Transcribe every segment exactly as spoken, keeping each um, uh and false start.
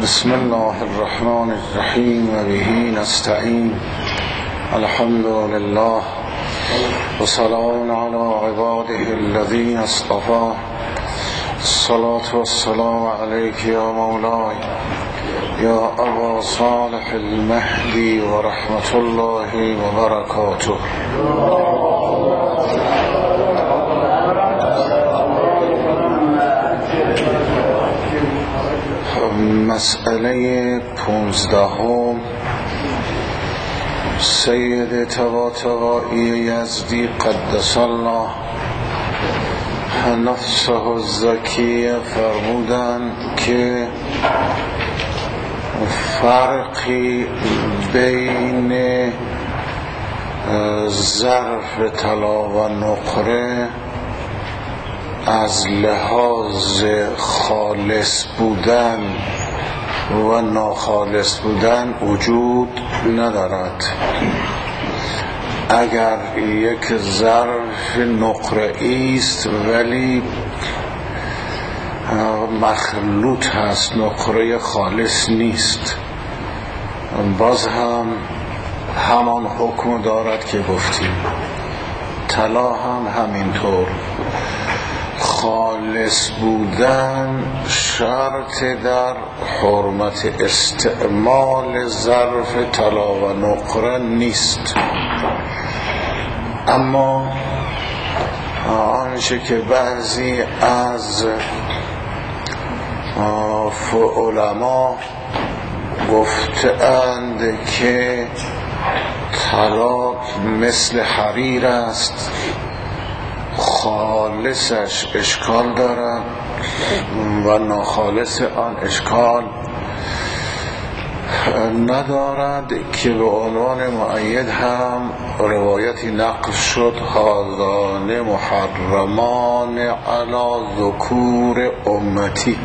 بسم الله الرحمن الرحیم و به نستعین. الحمد لله و سلام علی عباده الذین اصطفى. الصلاة والسلام علیک یا مولای یا ابا صالح المهدی و رحمت الله و برکاته. مسئله پونزدهم، سید طباطبایی یزدی قدس الله نفسه الزکیه فرمودند که فرقی بین ظرف طلا و نقره از لحاظ خالص بودن و ناخالص بودن وجود ندارد. اگر یک ظرف نقره‌ای است ولی مخلوط هست، نقره خالص نیست، باز هم همان حکم دارد که گفتیم. طلا هم همینطور. خالص بودن شرط در حرمت استعمال ظرف طلا و نقره نیست، اما آنچه که بعضی از علما گفتند که طلا مثل حریر است، خالصش اشکال دارد و ناخالص آن اشکال ندارد، که به عنوان مؤید هم روایتی نقل شد: هذان محرمان علی ذکور امتی.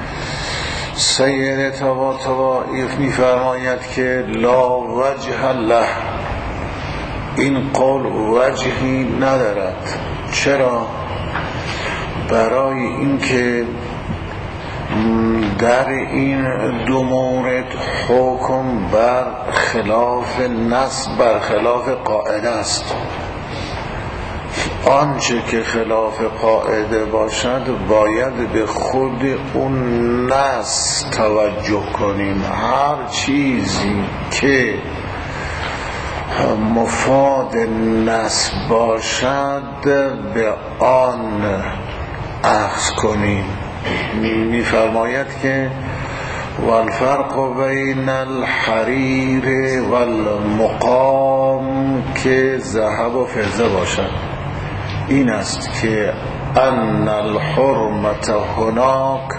سید طباطبایی می‌فرماید که لا وجه له، این قول وجهی ندارد. چرا؟ برای اینکه در این دو مورد حکم بر خلاف نص بر خلاف قاعده است. آنچه که خلاف قاعده باشد باید به خود اون نص توجه کنیم. هر چیزی که مفاد نص باشد به آن اخذ کنیم. می‌فرماید که والفرق بین الحریر والمقام که ذهب و فضه باشد این است که ان الحرمت هناک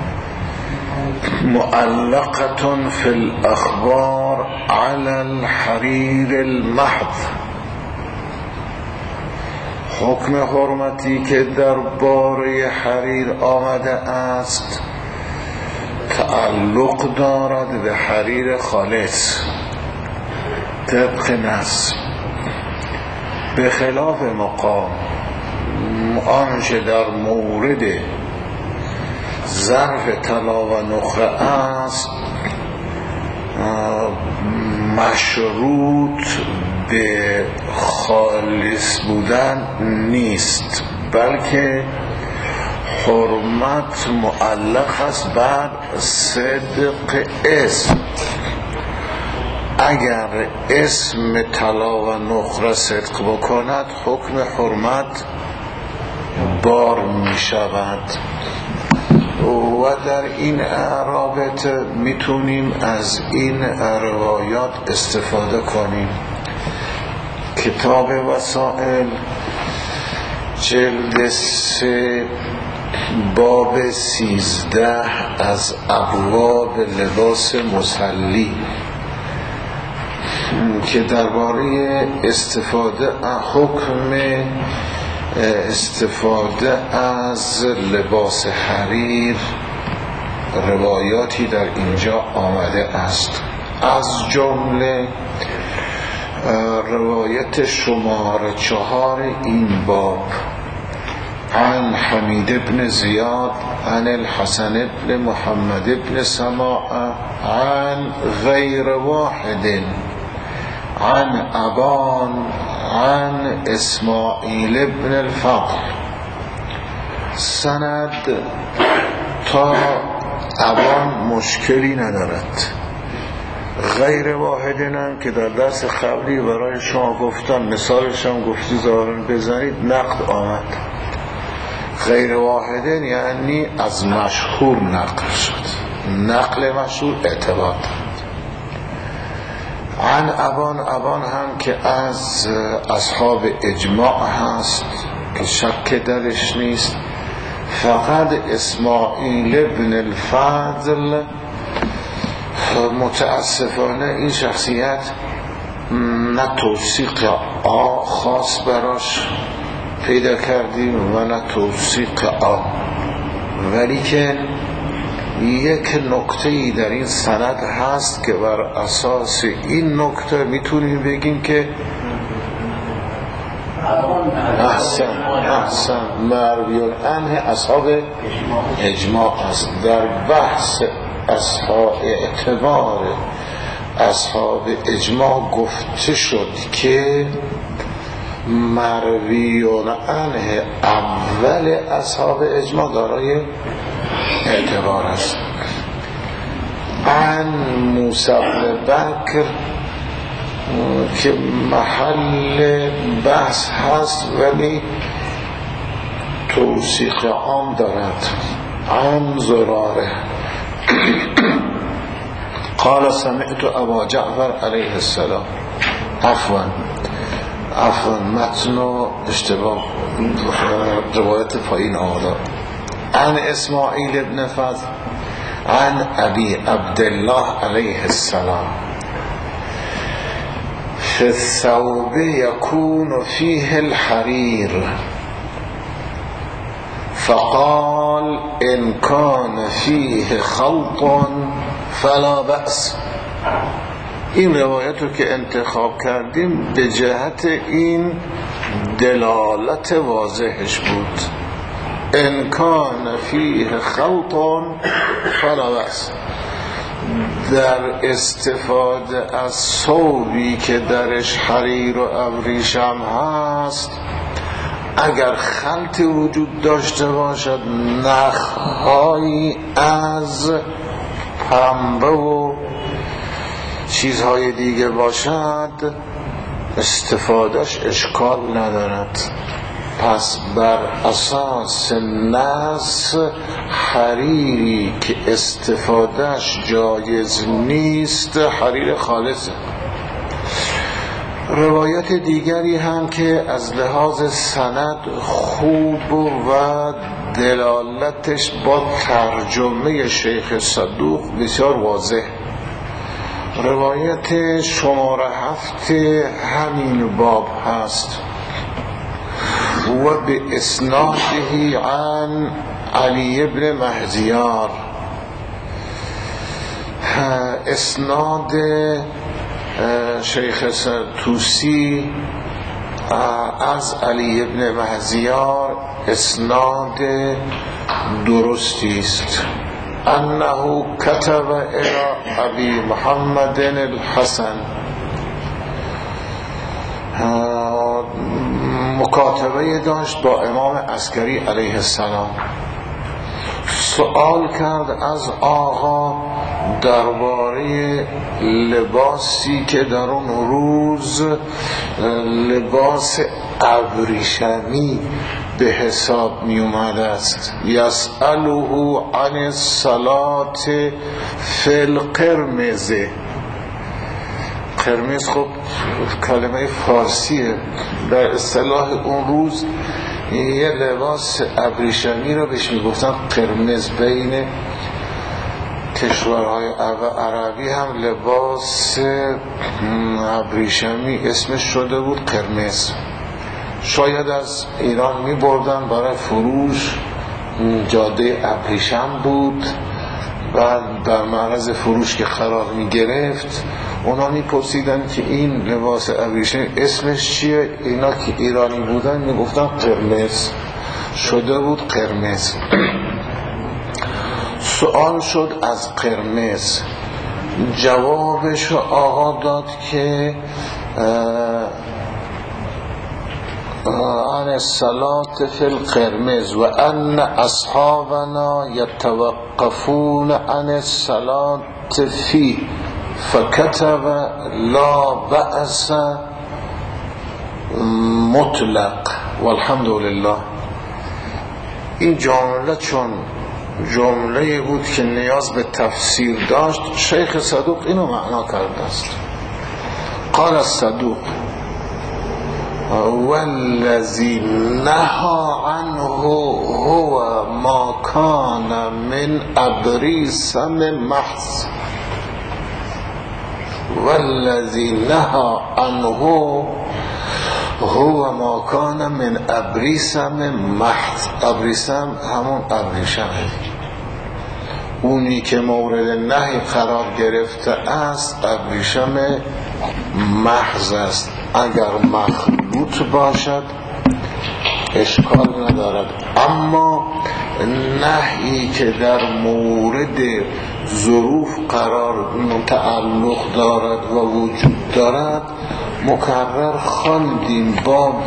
معلقة فی الاخبار علی الحریر المحض. حکم حرمتی که در باره حریر آمده است تعلق دارد به حریر خالص طبق نص، به خلاف مقام. آنچه در مورد ظرف طلا و نقره است مشروط به خالص بودن نیست، بلکه حرمت معلق است بر صدق اسم. اگر اسم طلا و نقره صدق بکند حکم حرمت بار می شود. و در این رابطه میتونیم از این روایات استفاده کنیم. کتاب وسائل جلد سه باب سیزده از ابواب لباس مصلی که درباره استفاده حکم استفاده از لباس حریر روایاتی در اینجا آمده است. از جمله روایت شماره چهار این باب عن حمید بن زیاد عن الحسن بن محمد بن سماع عن غیر واحد عن ابان عن اسماعیل بن الفضل. سند تا ابان مشکلی ندارد. غیر واحدن که در درس قبلی برای شما گفتم، مثالش هم گفتی ظاهرا بزنید، نقد آمد. غیر واحدن یعنی از مشهور نقل شد، نقل مشهور اعتبار دارد. عن ابان، ابان هم که از اصحاب اجماع هست که شک درش نیست. فقط اسماعیل بن الفضل متاسفانه این شخصیت نه توثیق آ خاص براش پیدا کردیم و نه توثیق آ، ولی که یک نکته‌ای در این سند هست که بر اساس این نکته میتونیم بگیم که احسن احسن مرویون عنه اصحاب اجماع است. در بحث اصحاب اعتبار اصحاب اجماع گفته شد که مرویون عنه اول اصحاب اجماع دارای اعتبار است. عن موسی بن بکر که محل بحث هست ولی توثیق عام دارد. عن زراره قال سمعت ابا جعفر علیه السلام. عفوا عفوا متن و اشتباه روایت پایین آمده. عن اسماعیل بن فضل عن ابی عبدالله علیه السلام فی الثوب یکون فیه الحریر فقال ان کان فیه خلط فلا بأس. این روایت رو که انتخاب کردیم به جهت این دلالت واضحش بود. ان کان فیه خلط فلا بأس. در استفاده از ثوبی که درش حریر و ابریشم هست، اگر خلطی وجود داشته باشد، نخهایی از پنبه و چیزهای دیگه باشد، استفادهش اشکال ندارد. پس بر اساس نص حریری که استفادهش جایز نیست، حریر خالصه. روایت دیگری هم که از لحاظ سند خوب و دلالتش با ترجمه شیخ صدوق بسیار واضح. روایت شماره هفت همین باب هست و به اسناده عن علی بن مهزیار. اسناد شیخ توسی از علی بن مهزیار اسناد درستی است. انه کتب الى ابی محمد الحسن، مکاتبه داشت با امام عسکری علیه السلام. سوال کرد از آقا درباره لباسی که در اون روز لباس ابریشمی به حساب می اومده است. یسأله عن الصلاة فی القرمز. قرمز خب کلمه فارسیه. در اصطلاح اون روز یه لباس ابریشمی رو بهش میگفتن قرمز. بین کشورهای عربی هم لباس ابریشمی اسمش شده بود قرمز. شاید از ایران می بردن برای فروش، جاده ابریشم بود و در معرض فروش که قرار می گرفت اونا می پرسیدن که این لباس ابریشمی اسمش چیه. اینا که ایرانی بودن می گفتن قرمز. شده بود قرمز. سوال شد از قرمز، جوابش آقا داد که عن الصلاة في القرمز و ان اصحابنا يتوقفون عن الصلاة فيه فكتب لا بأس مطلق والحمد لله. این جمله چون جمله بود که نیاز به تفسیر داشت، شیخ صدوق اینو معنا کرده است. قال الصدوق والذی نهى عنه هو ما كان من ابریسم محض والذی نهى عنه هو ما کان من ابریسم محض. ابریسم همون ابریشم، اونی که مورد نهی قرار گرفته است ابریشم محض است. اگر مخلوط باشد اشکال ندارد، اما نهی که در مورد ظروف قرار تعلق دارد و وجود دارد مکرر خواندیم. باب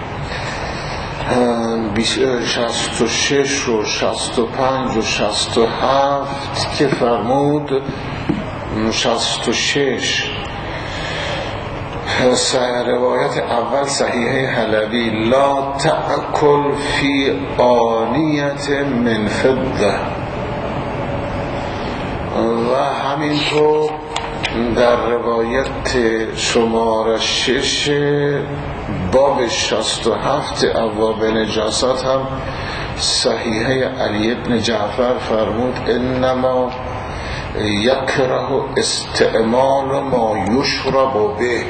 شصت و شش و شصت و پنج و شصت و هفت که فرمود شصت و شش روایت اول صحیحه حلبی لا تأکل فی آنیت من فضه، و همینطور در روایت شماره شش باب شصت و هفت ابواب نجاسات هم صحیحه علی ابن جعفر فرمود انما یکره استعمال ما یشرب به.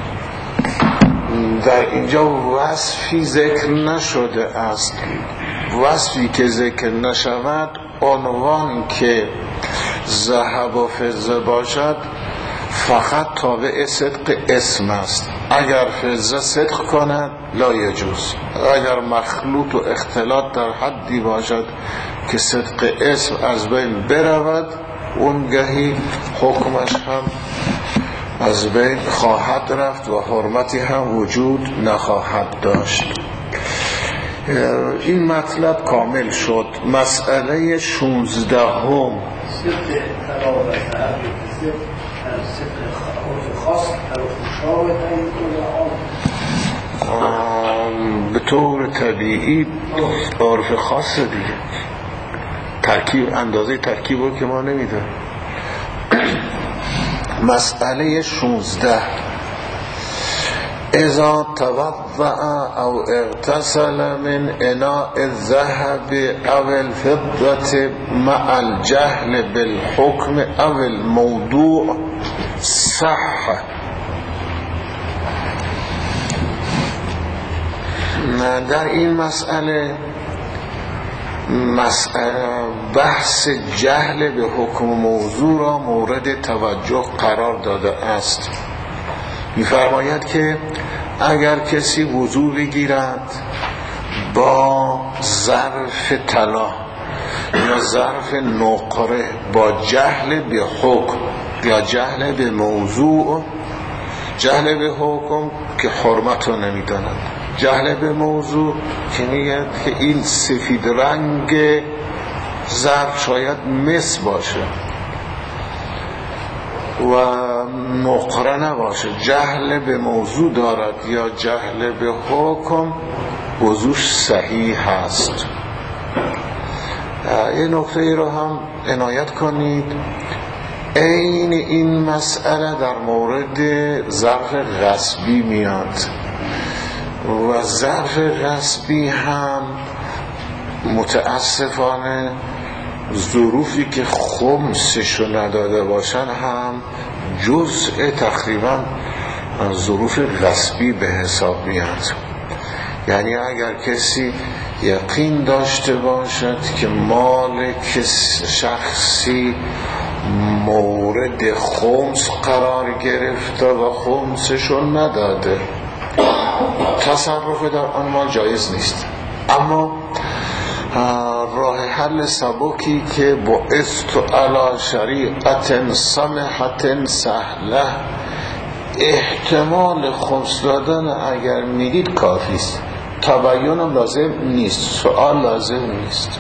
در اینجا وصفی ذکر نشده است، وصفی که ذکر نشود عنوان که ذهب و فضه باشد فقط تابع صدق اسم است. اگر فضه صدق کند لا یجوز، اگر مخلوط و اختلاط در حدی باشد که صدق اسم از بین برود اونگهی حکمش هم از بین خواهد رفت و حرمتی هم وجود نخواهد داشت. این مطلب کامل شد. مسئله شونزدهم به طور طبیعی عرف خاص دیگه، ترکیب اندازه ترکیب رو که ما نمیدونیم. مسئله شونزده اذا توضع او اغتسل من اناء الذهب او الفضة مع الجهل بالحكم او الموضوع صح. در این مسئله مسئله بحث جهل به حکم موضوع را مورد توجه قرار داده است. می‌فرماید که اگر کسی وضو بگیرد با ظرف طلا یا ظرف نقره با جهل به حکم یا جهل به موضوع، جهل به حکم که حرمت رو نمیداند، جهل به موضوع که میگه که این سفید رنگ ظرف شاید مس باشه و نقره نباشه، جهل به موضوع دارد یا جهل به حکم، وضوش صحیح هست. یه نکته ای رو هم عنایت کنید، این این مسئله در مورد ظرف غصبی میاد و ظرف غصبی هم متاسفانه ظروفی که خمسشو نداده باشن هم جزء تقریبا ظروف غصبی به حساب میاد. یعنی اگر کسی یقین داشته باشد که مال شخصی مورد خمس قرار گرفته و خمسشو نداده، تصرف در آن مال جایز نیست. اما راه حل سبکی که بعثت علی شریعت سمحت سهله، احتمال خمس دادن اگر میدید کافیست، تبیینم لازم نیست، سوال لازم نیست.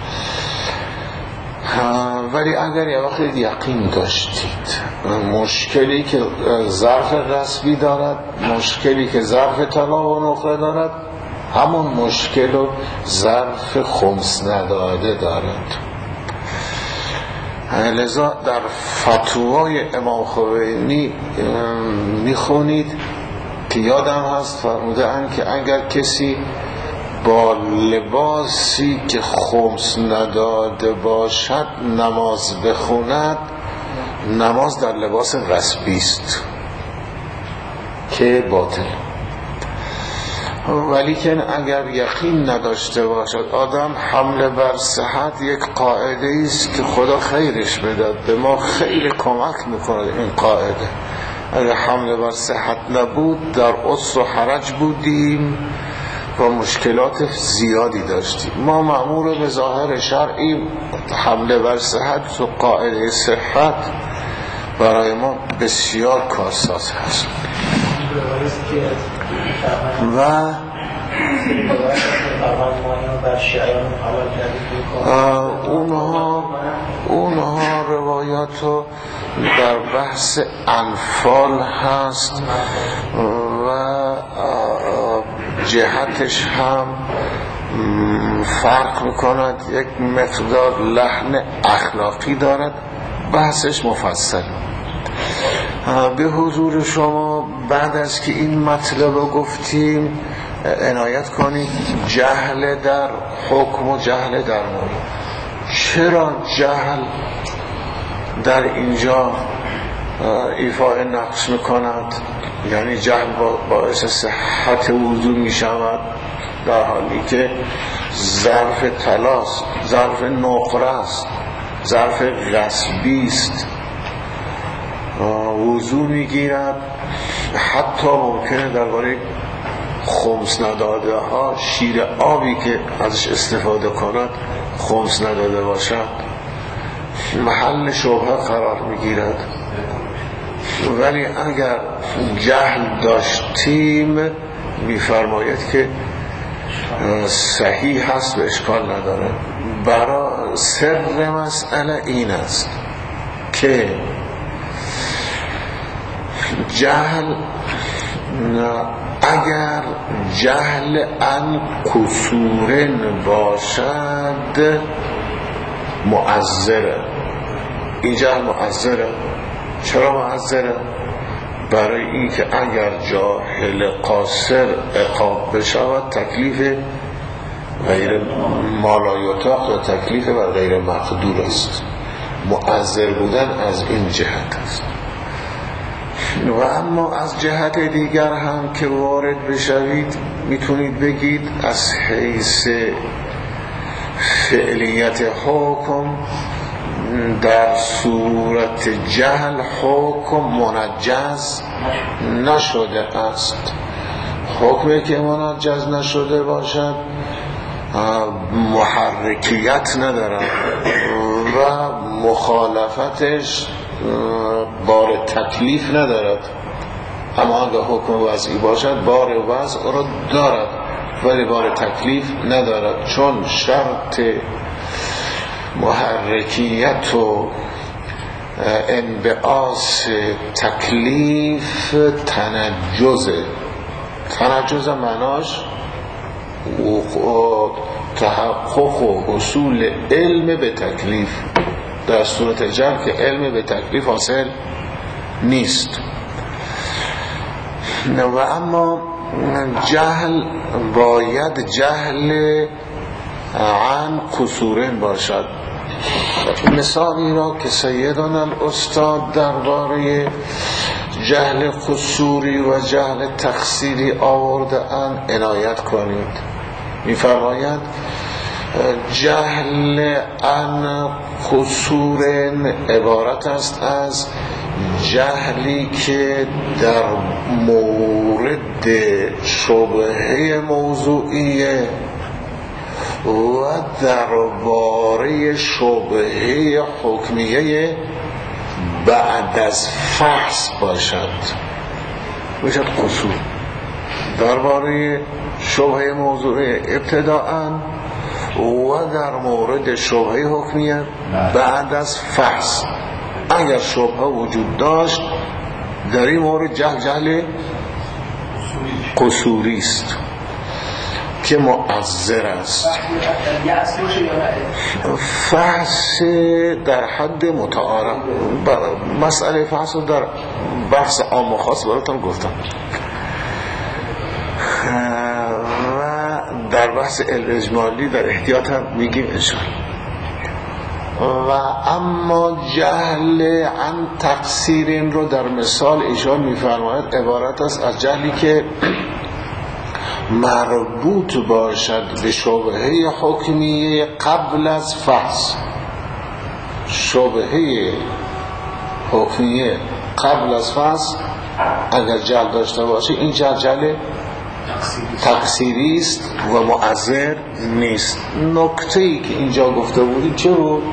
ولی اگر یه وقت یقین داشتید مشکلی که ظرف غصبی دارد، مشکلی که ظرف طلاق و نقره دارد، همون مشکل و ظرف خمس نداده دارد. لذا در فتوای امام خمینی میخونید که یادم هست فرموده اند که اگر کسی با لباسی که خمس نداده باشد نماز بخوند، نماز در لباس غصبی است که باطل. ولی که اگر یقین نداشته باشد آدم، حمله بر صحت یک قاعده است که خدا خیرش بداد، به ما خیلی کمک میکنه این قاعده. اگر حمله بر صحت نبود در عسر و حرج بودیم و مشکلات زیادی داشتیم. ما مأمور به ظاهر شرعی، حمله بر صحت و قاعده صحت برای ما بسیار کارساز هست. و اونها اونها روایاتو در بحث انفال هست و جهتش هم فرق میکند، یک مقدار لحن اخلاقی دارد، بحثش مفصل. به حضور شما بعد از که این مطلب رو گفتیم عنایت کنید، جهل در حکم و جهل در مورد. چرا جهل در اینجا ایفای نقص میکند؟ یعنی جهل باعث صحت وضو میشود در حالی که ظرف طلاست، ظرف نقره است، ظرف غصبی است، وضو میگیرد. حتی ممکنه درباره خمس نداده ها شیر آبی که ازش استفاده کند خمس نداده باشد، محل شبهه قرار میگیرد. ولی اگر جهل داشتیم میفرماید که صحیح هست و اشکال نداره. برای سر مسئله این است که جهل اگر جهل ان کسورن باشد معذره. این جهل معذره. چرا معذره؟ برای این که اگر جاهل قاصر عقاب بشود تکلیف غیر مالایطاق و تکلیف و غیر مقدور است. معذر بودن از این جهت است. و اما از جهت دیگر هم که وارد بشوید میتونید بگید از حیث فعلیت حکم در صورت جهل حکم منجز نشده است. حکمی که منجز نشده باشد محرکیت ندارد و مخالفتش بار تکلیف ندارد. اما اگر حکم وضعی باشد بار وضع را دارد ولی بار تکلیف ندارد، چون شرط محرکیت و انبعاث تکلیف تنجزه. تنجز معناش تحقق و حصول علم به تکلیف. در صورت جهل که علم به تکلیف حاصل نیست. و اما جهل باید جهل عن قصورن باشد. مثالی را که سیدنا الاستاد درباره جهل قصوری و جهل تقصیری آورده اند عنایت کنید. می‌فرماید جهل عن قصورن عبارت است از جهلی که در مورد شبهه موضوعیه و درباره شبهه حکمیه بعد از فحص باشد باشد قصور. درباره شبهه موضوع ابتداءً و در مورد شبهه حکمیه بعد از فحص. اگر شبهه وجود داشت در این مورد جهل جهل قصوری است که مؤثر است. فحص در حد متعارف، مسئله فحص در بحث عام و خاص براتون گفتم و در بحث علم اجمالی در احتیاط هم میگیم انشاءالله. و اما جهل عن تقصیر این رو در مثال ایشان میفرماید عبارت است از جهلی که مربوط باشد به شبهه حکمیه قبل از فحص. شبهه حکمیه قبل از فحص اگر جهل داشته باشه این جهل جهل تقصیری است و مؤثر نیست. نکته‌ای که اینجا گفته بودیم چه بود؟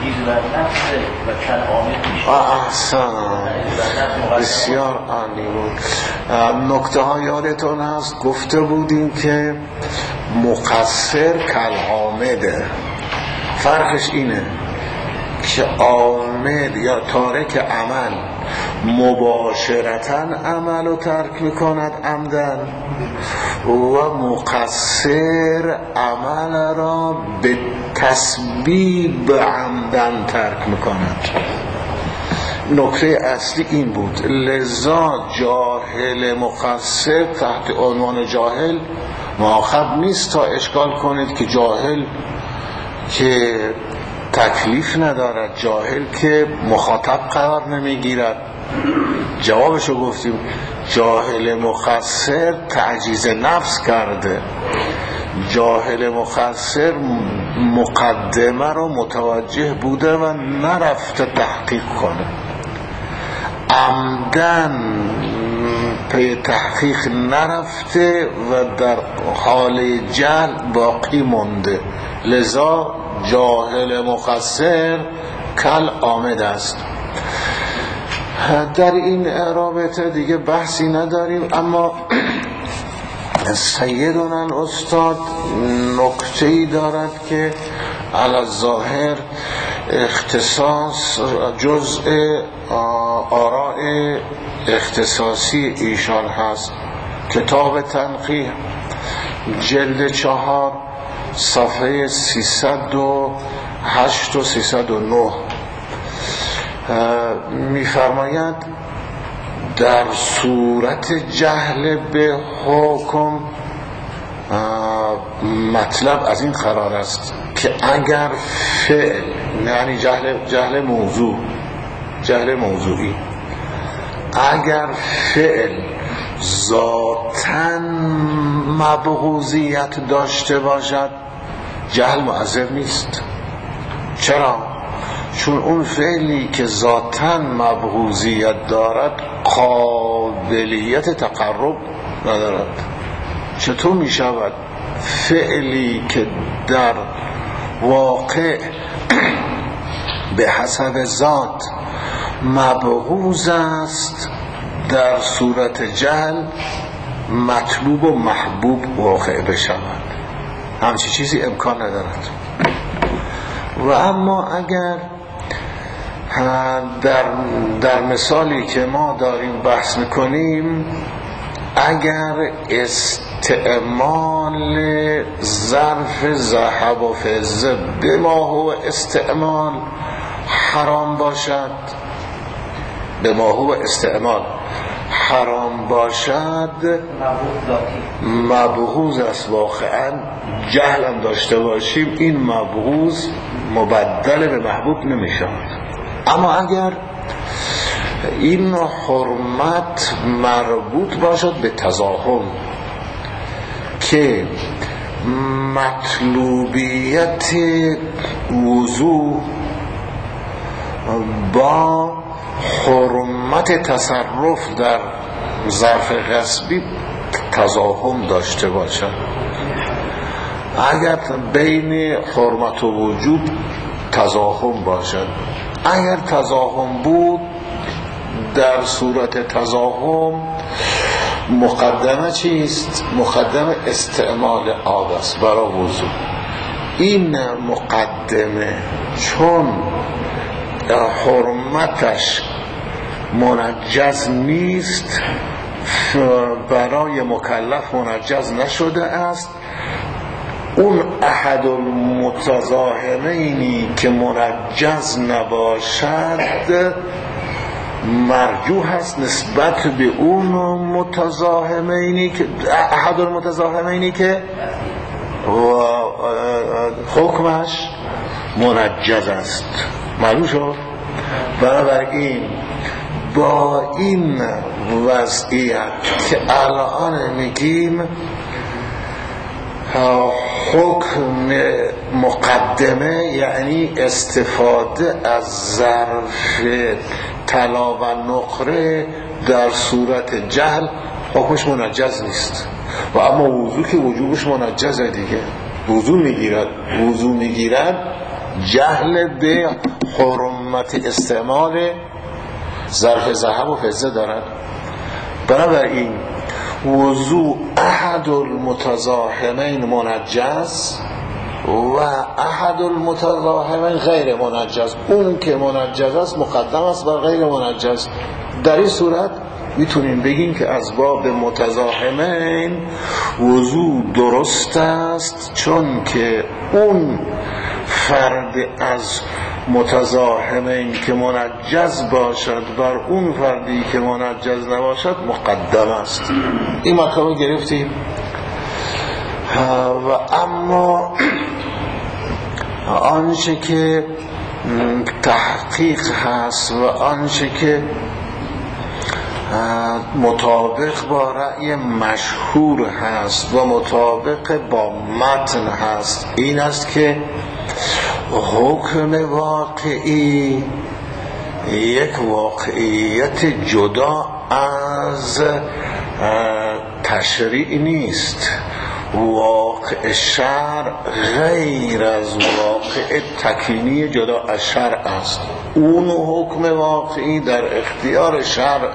احسن، بسیار عالی بود. نکته ها یادتون هست گفته بودیم که مقصر کالعامده. فرقش اینه که عامد یا تارک عمل مباشرتاً عمل رو ترک میکند عمدن و مقصر عمل را به تسبیب عمدن ترک میکند. نکته اصلی این بود. لذا جاهل مقصر تحت عنوان جاهل مؤاخذ نیست تا اشکال کنید که جاهل که تکلیف ندارد، جاهل که مخاطب قرار نمیگیرد. جوابشو گفتیم. جاهل مقصر تعجیز نفس کرده، جاهل مقصر مقدمه رو متوجه بوده و نرفته تحقیق کنه، عمدن پی تحقیق نرفته و در حال جهل باقی مونده. لذا جاهل مقصر کل آمد است. در این رابطه دیگه بحثی نداریم، اما سیدنا استاد نکته‌ای دارد که علی الظاهر اختصاص جزء آراء اختصاصی ایشان هست. کتاب تنقیح جلد چهار صفحه سیصد و هشت و سیصد و نه میفرماید در صورت جهل به حکم مطلب از این قرار است که اگر فعل، یعنی جهل جهل موضوع جهل موضوعی، اگر فعل ذاتاً مبغوضیت داشته باشد جهل مؤثر نیست. چرا؟ چون اون فعلی که ذاتاً مبغوضیت دارد قابلیت تقرب ندارد. چطور می شود فعلی که در واقع به حسب ذات مبغوض است در صورت جهل مطلوب و محبوب واقع بشود؟ همچی چیزی امکان ندارد. و اما اگر در, در مثالی که ما داریم بحث میکنیم، اگر استعمال ظرف ذهب و فضه به ما هو استعمال حرام باشد، به ما هو استعمال حرام باشد، مبغوض است واقعا، جهل هم داشته باشیم این مبغوض مبدل به محبوب نمی شود. اما اگر این حرمت مربوط باشد به تضاهم که مطلوبیت وضوع با حرمت تصرف در ظرف غصبی تضاهم داشته باشد، اگر بین حرمت و وجود تضاهم باشد. اگر تضاهم بود، در صورت تضاهم مقدمه چیست؟ مقدمه استعمال آب است برای وضو. این مقدمه چون حرمتش منجز نیست، برای مکلف منجز نشده است، اون احد المتضاهمینی که منجز نباشد مرجوح است نسبت به اون متضاهمینی که احد المتضاهمینی که حکمش منجز است. معلوم شد؟ بنابراین با این وضعیت که الان میگیم حکم مقدمه یعنی استفاده از ظرف طلا و نقره در صورت جهل حکمش منجز نیست، و اما وضو که وجوبش منجزه دیگه. وضو میگیرد وضو میگیرد جهل به حرمت استعمال ظرف ذهب و فضه دارد. بنابراین وضو احد المتضاهمین منجز و احد المتضاهمین غیر منجز. اون که منجز است مقدم است بر غیر منجز. در این صورت میتونیم بگیم که از باب متضاهمین وضو درست است، چون که اون فرد از متضاهمین که منجز باشد بر اون فردی که منجز نباشد مقدم است. این مطلب گرفتیم. و اما آنچه که تحقیق هست و آنچه که مطابق با رأی مشهور هست و مطابق با متن هست این است که حکم واقعی یک واقعیت جدا از تشریع نیست. واقع شرع غیر از واقع تکوینی جدا از شرع است. اون حکم واقعی در اختیار شرع.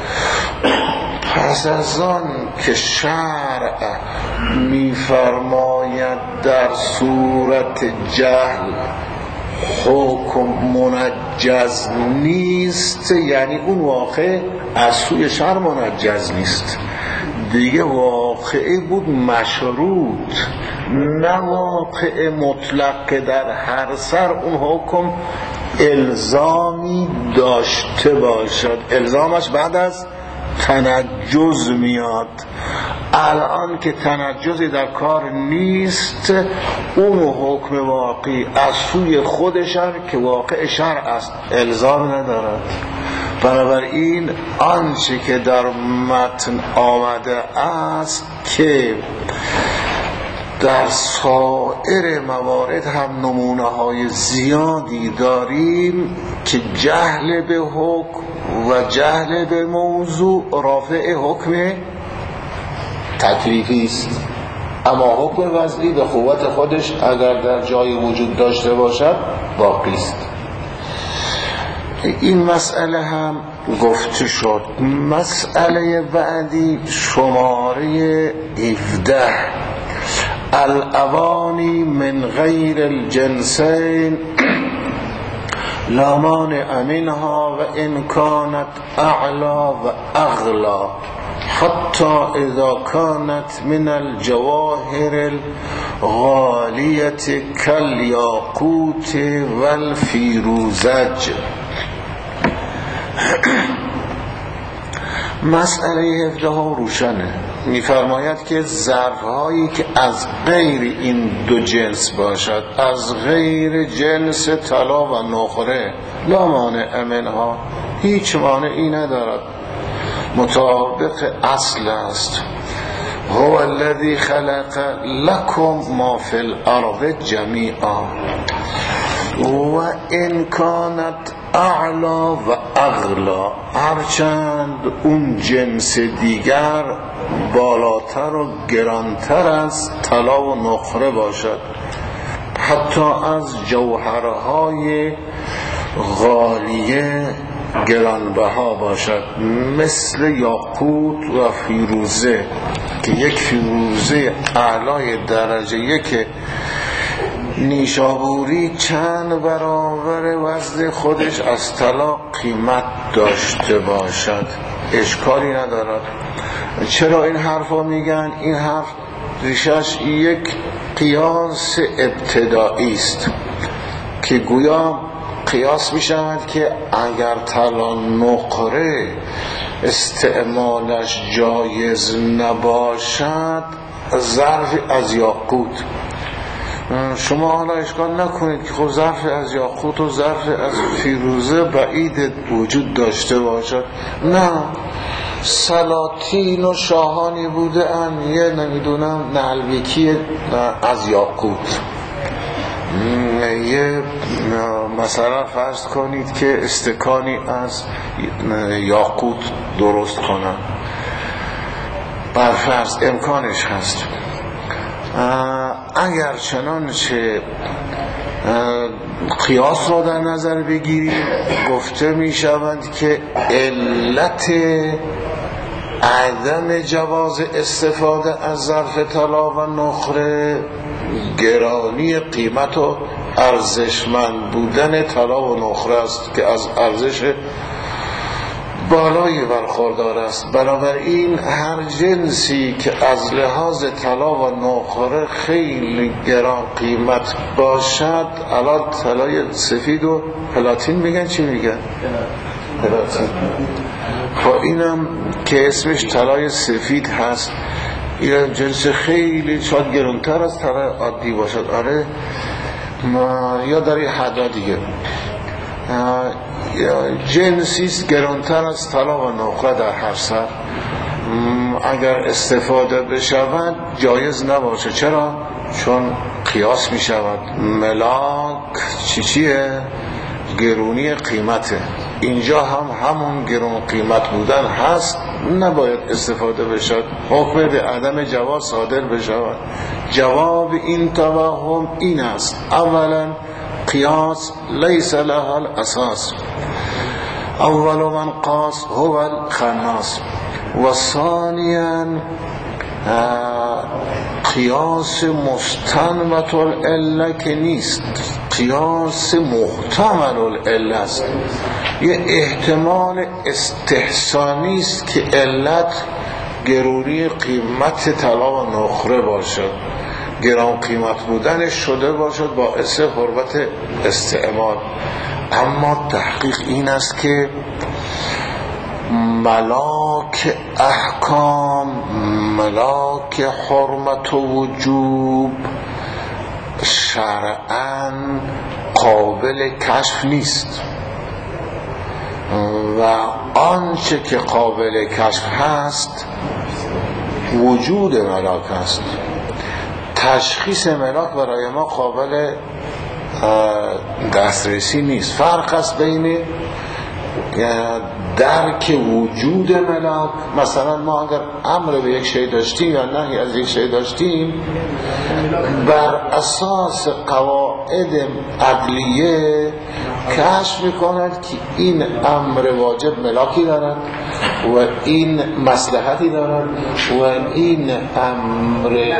پس از آن که شرع می‌فرماید در صورت جهل حکم منجز نیست، یعنی اون واقع از سوی شرع منجز نیست دیگه. واقعی بود مشروط، نه واقع مطلق که در هر سر اون حکم الزامی داشته باشد. الزامش بعد از تنجز میاد. الان که تنجزی در کار نیست، اون حکم واقعی از سوی خودشان که واقع شرع است الزام ندارد. بنابراین آنچه که در متن آمده است که در سایر موارد هم نمونه های زیادی داریم که جهل به حکم و جهل به موضوع رافع حکم تکلیفی است، اما حکم وضعی به قوت خودش اگر در جای وجود داشته باشد باقی است. این مسئله هم گفته شد. مسئله بعدی شماره هفده، الاوانی من غیر الجنسین لا مانع منها و ان كانت اعلا و اغلا حتی اذا كانت من الجواهر الغالیة کالیاقوت والفیروزج. مسئله هفده ها روشنه. میفرماید که ظرفهایی که از غیر این دو جنس باشد، از غیر جنس طلا و نقره، لا مانع منها، هیچ مانعی ندارد، مطابق اصل است. هو الذی خلق لکم ما فی الارض جمیعا و ان کانت اعلا و اغلا، هرچند اون جنس دیگر بالاتر و گرانتر از طلا و نقره باشد، حتی از جوهرهای غالیه گرانبها باشد، مثل یاقوت و فیروزه که یک فیروزه اعلای درجه یک نیشابوری چند برابر وزن خودش از طلا قیمت داشته باشد، اشکالی ندارد. چرا این حرف رو میگن؟ این حرف ریشش یک قیاس ابتدایی است که گویا قیاس می شود که اگر طلا نقره استعمالش جایز نباشد، ظرف از یاقوت. شما حالا اشکال نکنید که خب ظرف از یاقوت و ظرف از فیروزه بعید وجود داشته باشد. نه، سلاطین و شاهانی بوده ان یه نمیدونم نعلبیکی از یاقوت، یه مثلا فرض کنید که استکانی از یاقوت درست کنن، برفرض امکانش هست. اگر چنانچه قیاس را در نظر بگیریم، گفته می شود که علت عدم جواز استفاده از ظرف طلا و نقره گرانی قیمت و ارزشمند بودن طلا و نقره است که از ارزش بالایی برخوردار است. بنابراین هر جنسی که از لحاظ طلا و نقره خیلی گران قیمت باشد، الان طلای سفید و پلاتین میگن، چی میگن؟ پلاتین. خب اینم که اسمش طلای سفید هست، این جنس خیلی شاید گرانتر از طلای عادی باشد. آره، یا در این حدا دیگه جنسیست گرانتر از طلا و نقره در هر سر، اگر استفاده بشود جایز نباشه. چرا؟ چون قیاس می شود ملاک چی چیه؟ گرونی قیمته. اینجا هم همون گرون قیمت بودن هست، نباید استفاده بشد، حکم به عدم جواز صادر بشود. جواب این توهم این است: اولا قیاس لیس لها الاساس، اول من قاس هو الخناس، و ثانیا قیاس مستنبط العله که نیست، قیاس محتمل العله است. یه احتمال استحسانی است که علت گرونی قیمت طلا و نقره باشد، گران قیمت بودنش شده باشد باعث حرمت استعمال. اما تحقیق این است که ملاک احکام، ملاک حرمت و وجوب شرعاً قابل کشف نیست و آنچه که قابل کشف هست وجود ملاک است. تشخیص ملاک برای ما قابل دسترسی نیست. فرق است بین درک وجود ملاک، مثلا ما اگر امر به یک شی داشتیم یا نهی از یک شی داشتیم، بر اساس قواعد عقلیه کشف میکند که این امر واجب ملاکی دارد و این مصلحتی دارد و این امر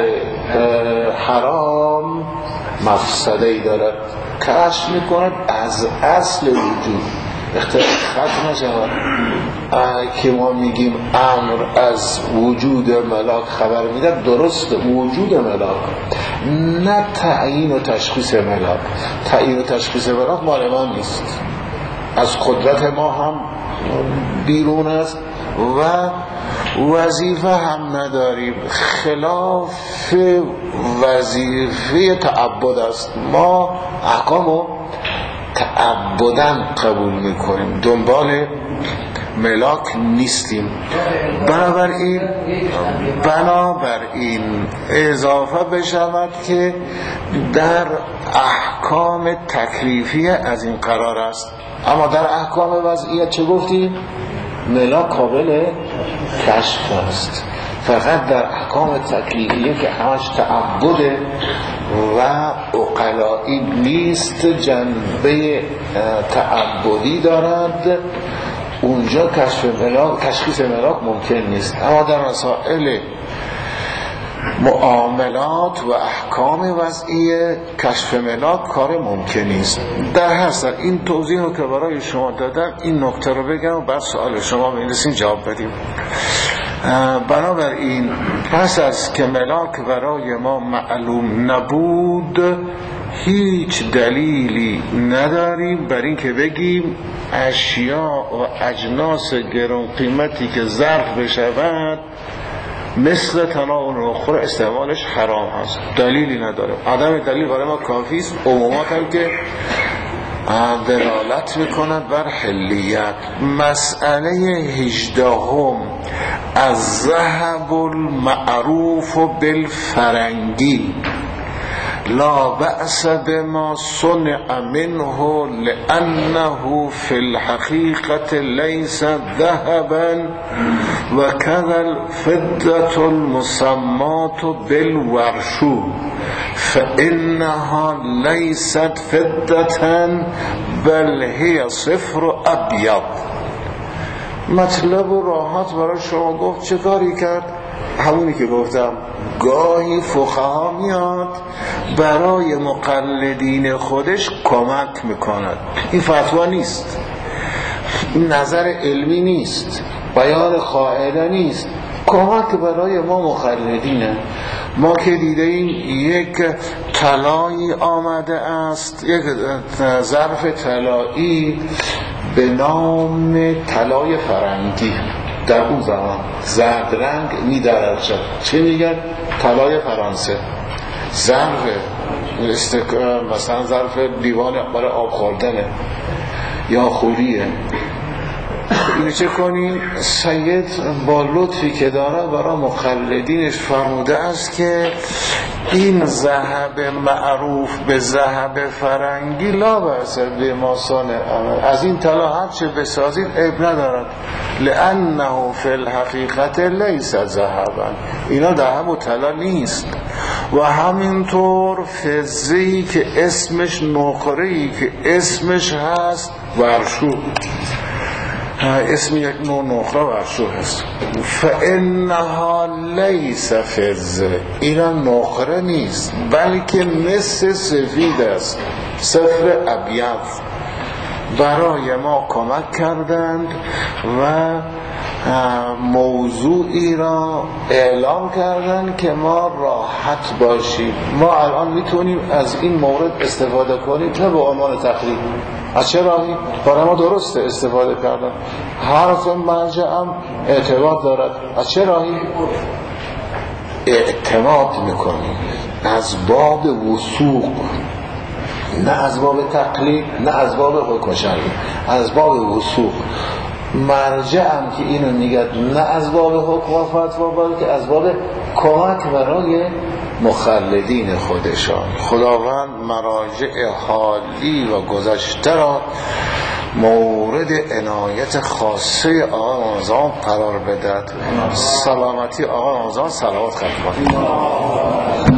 حرام مفسده‌ای دارد. کشف میکند از اصل وجود، اختلاف نشود که ما میگیم امر از وجود ملاک خبر میده، درست وجود ملاک، نه تعیین و تشخیص ملاک. تعیین و تشخیص ملاک مال ما نیست، از قدرت ما هم بیرون است و وظیفه هم نداریم، خلاف وظیفه تعبد است. ما احکامو تعبداً قبول میکنیم، دنبال ملاک نیستیم. بنابراین بنابراین اضافه بشود که در احکام تکلیفی از این قرار است. اما در احکام وضعیت چه گفتیم؟ ملاک قابل کشف است. فقط در احکام تکلیفیه که همش تعبده و عقلایی نیست، جنبه تعبدی دارد، اونجا کشف ملاک، تشخیص ملاک ممکن نیست. اما در مسائل معاملات و احکام وضعیه کشف ملاک کار ممکنی است. در هر صورت این توضیح رو که برای شما دادم، این نکته رو بگم و بعد سوال شما میرسیم جواب بدیم. بنابراین پس از که ملاک برای ما معلوم نبود، هیچ دلیلی نداریم بر این که بگیم اشیاء و اجناس گران قیمتی که ظرف بشود مثل تناول اخر استعمالش حرام هست. دلیلی نداره. عدم دلیل برای ما کافی است. عمومات هم که دلالت میکند بر حلیت. مسئله هجدهم از ذهب المعروف بالفرنگی لا بأس بما صنع منه لأنه في الحقيقة ليس ذهبا وكذا الفضة المسمات بالورشو فإنها ليست فضة بل هي صفر أبيض. مطلب راحت برای شما گفت. چه کاری کرد؟ همونی که گفتم، گاهی فقها میاد برای مقلدین خودش کمک میکند. این فتوا نیست، این نظر علمی نیست، بیان قاعده نیست، کمک برای ما مقلدینه. ما که دیدیم یک طلایی آمده است، یک ظرف طلایی به نام طلای فرنگی، در اون زمان زرد رنگ می‌درخشد. چه میگن؟ طلای فرانسه. ظرف استک... مثلا ظرف لیوان برای آب خوردنه یا خوریه. اینو چه کنیم؟ سید با لطفی که داره برای مقلدینش فرموده است که این ذهب معروف به ذهب فرنگی لا بأس بما صنع، از این طلا هر چه بسازید عیب ندارد، لانه فی الحقیقت لیس ذهبا، اینا ذهب و طلا نیست. و همینطور فضه‌ای که اسمش نقره‌ای که اسمش هست ورشو، اسم یک نوع نقره ورشو هست. فانها لیس فضه، اینا نقره نیست بلکه مثل سفید است، صفر ابیض. برای ما کمک کردند و موضوعی را اعلام کردند که ما راحت باشیم. ما الان میتونیم از این مورد استفاده کنیم نه به عنوان تقلید. از چه راهی؟ برای ما درسته استفاده کردن. حرف مرجع هم اعتماد دارد. از چه راهی؟ اعتماد میکنیم از باب وثوق، نه از باب تقلید، نه از باب حکم شرعی، از باب وثوق. مرجع هم که اینو میگه نه از باب حکم و فتوا بلکه از باب کمک برای مخلدین خودشان. خداوند مراجع حالی و گذشته را مورد عنایت خاصه آقا آزان قرار بدهد. سلامتی آقا آزان صلوات ختم.